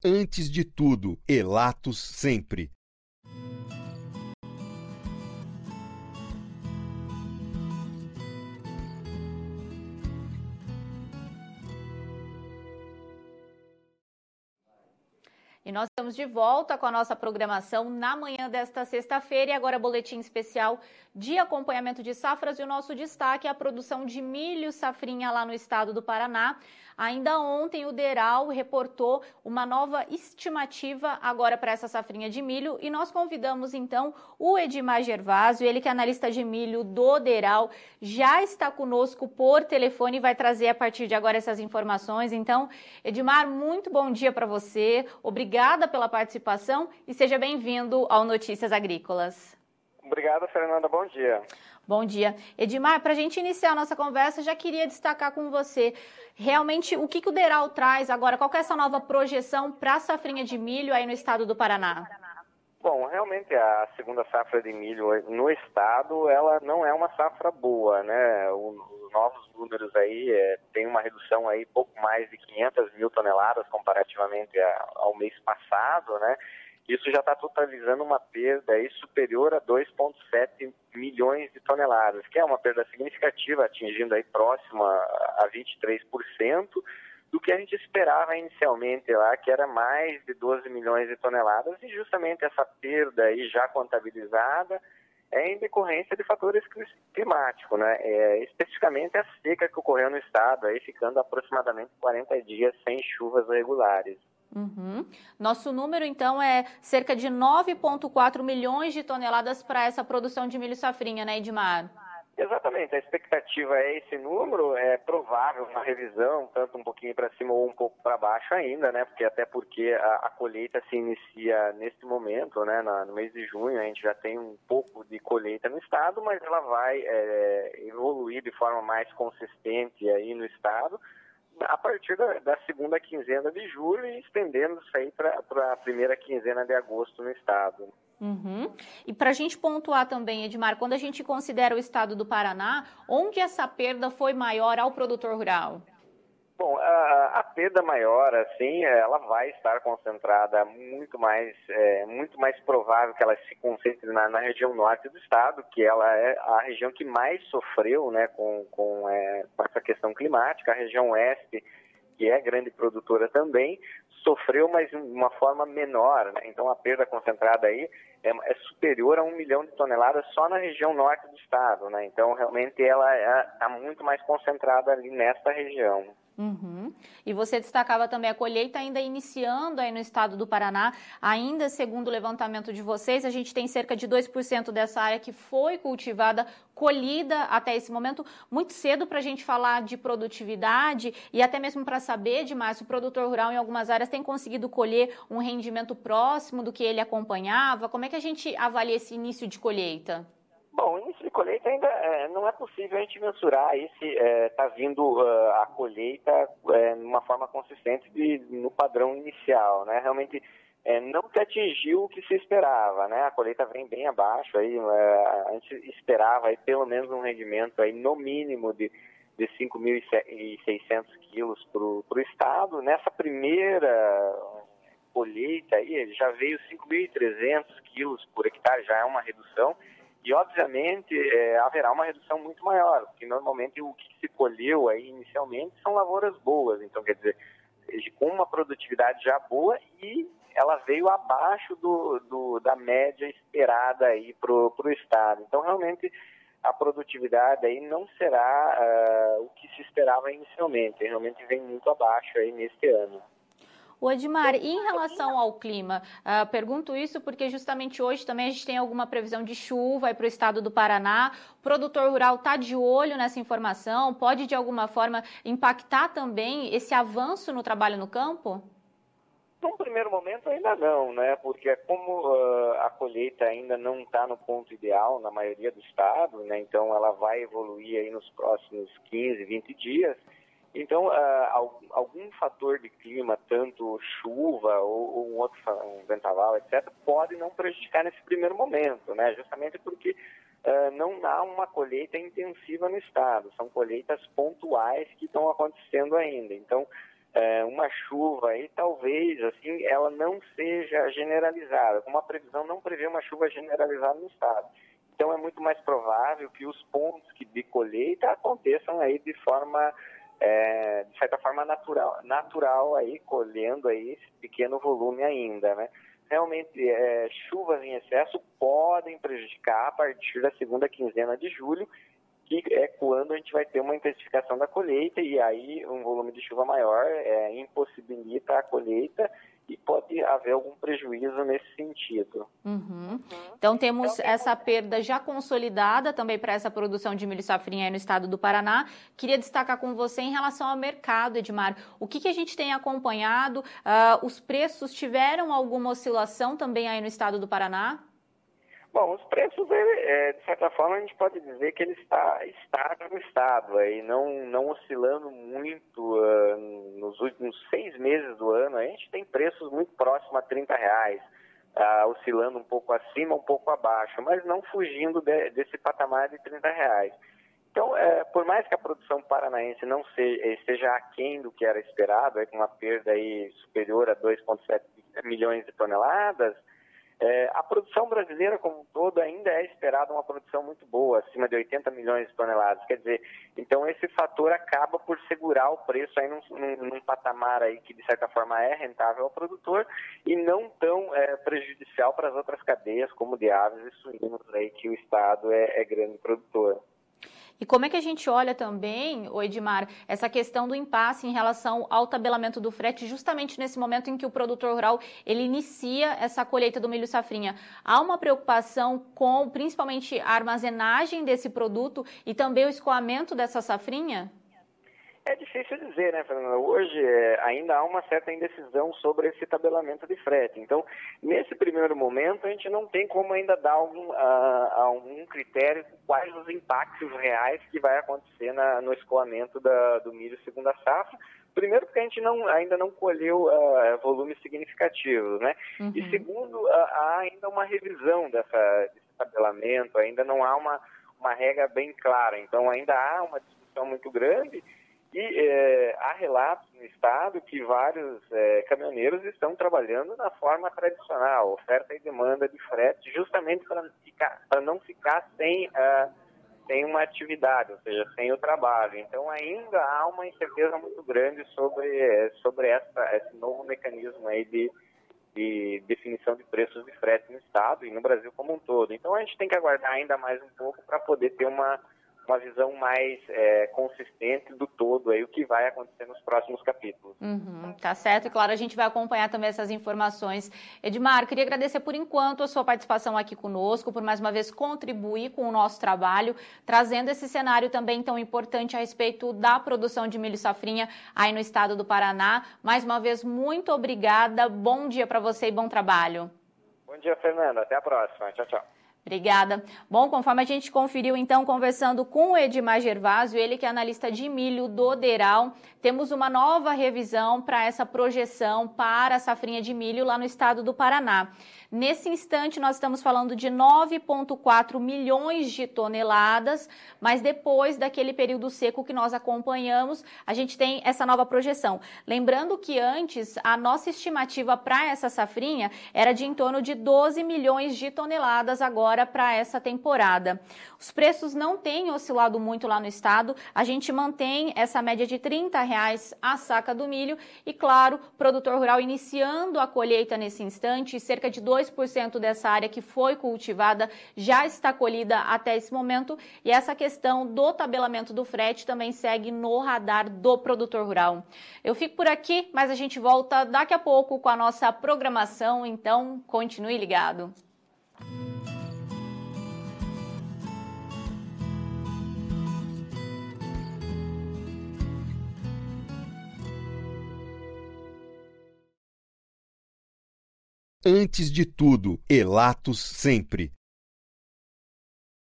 antes de tudo, Elatos sempre. E nós estamos de volta com a nossa programação na manhã desta sexta-feira e agora boletim especial de acompanhamento de safras e o nosso destaque é a produção de milho safrinha lá no estado do Paraná. Ainda ontem o DERAL reportou uma nova estimativa agora para essa safrinha de milho e nós convidamos então o Edmar Gervásio, ele que é analista de milho do DERAL, já está conosco por telefone e vai trazer a partir de agora essas informações. Então, Edmar, muito bom dia para você, obrigada pela participação e seja bem-vindo ao Notícias Agrícolas. Obrigado, Fernanda. Bom dia. Bom dia. Edmar, para a gente iniciar a nossa conversa, já queria destacar com você realmente o que o DERAL traz agora, qual que é essa nova projeção para a safrinha de milho aí no estado do Paraná? Bom, realmente a segunda safra de milho no estado, ela não é uma safra boa, né? Os novos números aí tem uma redução aí pouco mais de 500 mil toneladas comparativamente ao mês passado, né? Isso já está totalizando uma perda aí superior a 2,7 milhões de toneladas, que é uma perda significativa, atingindo aí próximo a 23% do que a gente esperava inicialmente lá, que era mais de 12 milhões de toneladas, e justamente essa perda aí já contabilizada é em decorrência de fatores climáticos, né? Especificamente a seca que ocorreu no estado, aí ficando aproximadamente 40 dias sem chuvas regulares. Uhum. Nosso número, então, é cerca de 9,4 milhões de toneladas para essa produção de milho safrinha, né, Edmar? Exatamente, a expectativa é esse número, é provável uma revisão, tanto um pouquinho para cima ou um pouco para baixo ainda, né, porque a colheita se inicia neste momento, né, no mês de junho, a gente já tem um pouco de colheita no estado, mas ela vai evoluir de forma mais consistente aí no estado, a partir da segunda quinzena de julho e estendendo isso aí para a primeira quinzena de agosto no estado. Uhum. E para a gente pontuar também, Edmar, quando a gente considera o estado do Paraná, onde essa perda foi maior ao produtor rural? Bom, a perda maior, assim, ela vai estar concentrada muito mais provável que ela se concentre na região norte do estado, que ela é a região que mais sofreu, né, com essa questão climática. A região oeste, que é grande produtora também, sofreu, mas de uma forma menor, né? Então a perda concentrada aí é superior a 1 milhão de toneladas só na região norte do estado, né? Então realmente ela está muito mais concentrada ali nessa região. Uhum. E você destacava também a colheita ainda iniciando aí no estado do Paraná, ainda segundo o levantamento de vocês, a gente tem cerca de 2% dessa área que foi cultivada, colhida até esse momento, muito cedo para a gente falar de produtividade e até mesmo para saber, Edmar, se o produtor rural em algumas áreas tem conseguido colher um rendimento próximo do que ele acompanhava, como é que a gente avalia esse início de colheita? Bom, o início de colheita ainda não é possível a gente mensurar aí se está vindo a colheita de uma forma consistente no padrão inicial, né? Realmente não se atingiu o que se esperava, né? A colheita vem bem abaixo, aí, a gente esperava aí pelo menos um rendimento aí no mínimo de 5.600 quilos para o estado. Nessa primeira colheita aí já veio 5.300 quilos por hectare, já é uma redução. E, obviamente, haverá uma redução muito maior, porque normalmente o que se colheu aí inicialmente são lavouras boas. Então, quer dizer, com uma produtividade já boa e ela veio abaixo da média esperada aí para o estado. Então, realmente, a produtividade aí não será o que se esperava inicialmente. Realmente vem muito abaixo aí neste ano. O Edmar, e em relação ao clima, pergunto isso porque justamente hoje também a gente tem alguma previsão de chuva para o estado do Paraná. O produtor rural está de olho nessa informação? Pode de alguma forma impactar também esse avanço no trabalho no campo? Num primeiro momento ainda não, né? Porque como a colheita ainda não está no ponto ideal na maioria do estado, né? Então ela vai evoluir aí nos próximos 15, 20 dias. Então, algum fator de clima, tanto chuva ou um vendaval, etc., pode não prejudicar nesse primeiro momento, né? Justamente porque não há uma colheita intensiva no estado, são colheitas pontuais que estão acontecendo ainda. Então, uma chuva aí, talvez, assim, ela não seja generalizada. Como a previsão não prevê uma chuva generalizada no estado. Então, é muito mais provável que os pontos de colheita aconteçam aí de forma, de certa forma, natural aí, colhendo aí esse pequeno volume ainda, né? Realmente, chuvas em excesso podem prejudicar a partir da segunda quinzena de julho, que é quando a gente vai ter uma intensificação da colheita, e aí um volume de chuva maior impossibilita a colheita e pode haver algum prejuízo nesse sentido. Então temos essa perda já consolidada também para essa produção de milho e safrinha aí no estado do Paraná. Queria destacar com você em relação ao mercado, Edmar. O que a gente tem acompanhado? Os preços tiveram alguma oscilação também aí no estado do Paraná? Bom, os preços, de certa forma, a gente pode dizer que ele está estável no estado, aí, não oscilando muito nos últimos 6 meses do ano. A gente tem preços muito próximos a R$30, oscilando um pouco acima, um pouco abaixo, mas não fugindo desse patamar de R$30. Então, por mais que a produção paranaense não esteja aquém do que era esperado, com uma perda aí superior a 2,7 milhões de toneladas, a produção brasileira como um todo ainda é esperada uma produção muito boa, acima de 80 milhões de toneladas. Quer dizer, então esse fator acaba por segurar o preço aí num patamar aí que de certa forma é rentável ao produtor e não tão prejudicial para as outras cadeias, como de aves e suínos, aí que o estado é grande produtor. E como é que a gente olha também, Edmar, essa questão do impasse em relação ao tabelamento do frete, justamente nesse momento em que o produtor rural ele inicia essa colheita do milho safrinha? Há uma preocupação com, principalmente, a armazenagem desse produto e também o escoamento dessa safrinha? É difícil dizer, né, Fernanda? Hoje ainda há uma certa indecisão sobre esse tabelamento de frete. Então, nesse primeiro momento, a gente não tem como ainda dar algum critério de quais os impactos reais que vai acontecer no escoamento do milho segunda safra. Primeiro, porque a gente ainda não colheu volumes significativos, né? Uhum. E segundo, há ainda uma revisão desse tabelamento, ainda não há uma regra bem clara. Então, ainda há uma discussão muito grande. E há relatos no estado que vários caminhoneiros estão trabalhando na forma tradicional, oferta e demanda de frete, justamente para não ficar sem uma atividade, ou seja, sem o trabalho. Então ainda há uma incerteza muito grande sobre esse novo mecanismo aí de definição de preços de frete no estado e no Brasil como um todo. Então a gente tem que aguardar ainda mais um pouco para poder ter uma visão mais consistente do todo, aí, o que vai acontecer nos próximos capítulos. Tá certo, e claro, a gente vai acompanhar também essas informações. Edmar, queria agradecer por enquanto a sua participação aqui conosco, por mais uma vez contribuir com o nosso trabalho, trazendo esse cenário também tão importante a respeito da produção de milho safrinha aí no estado do Paraná. Mais uma vez, muito obrigada, bom dia para você e bom trabalho. Bom dia, Fernanda, até a próxima, tchau, tchau. Obrigada. Bom, conforme a gente conferiu, então, conversando com o Edmar Gervásio, ele que é analista de milho do DERAL, temos uma nova revisão para essa projeção para a safrinha de milho lá no estado do Paraná. Nesse instante, nós estamos falando de 9,4 milhões de toneladas, mas depois daquele período seco que nós acompanhamos, a gente tem essa nova projeção. Lembrando que antes, a nossa estimativa para essa safrinha era de em torno de 12 milhões de toneladas agora para essa temporada. Os preços não têm oscilado muito lá no estado, a gente mantém essa média de R$30 a saca do milho e, claro, produtor rural iniciando a colheita nesse instante, cerca de 2% dessa área que foi cultivada já está colhida até esse momento e essa questão do tabelamento do frete também segue no radar do produtor rural. Eu fico por aqui, mas a gente volta daqui a pouco com a nossa programação, então continue ligado. Antes de tudo, Elatos sempre.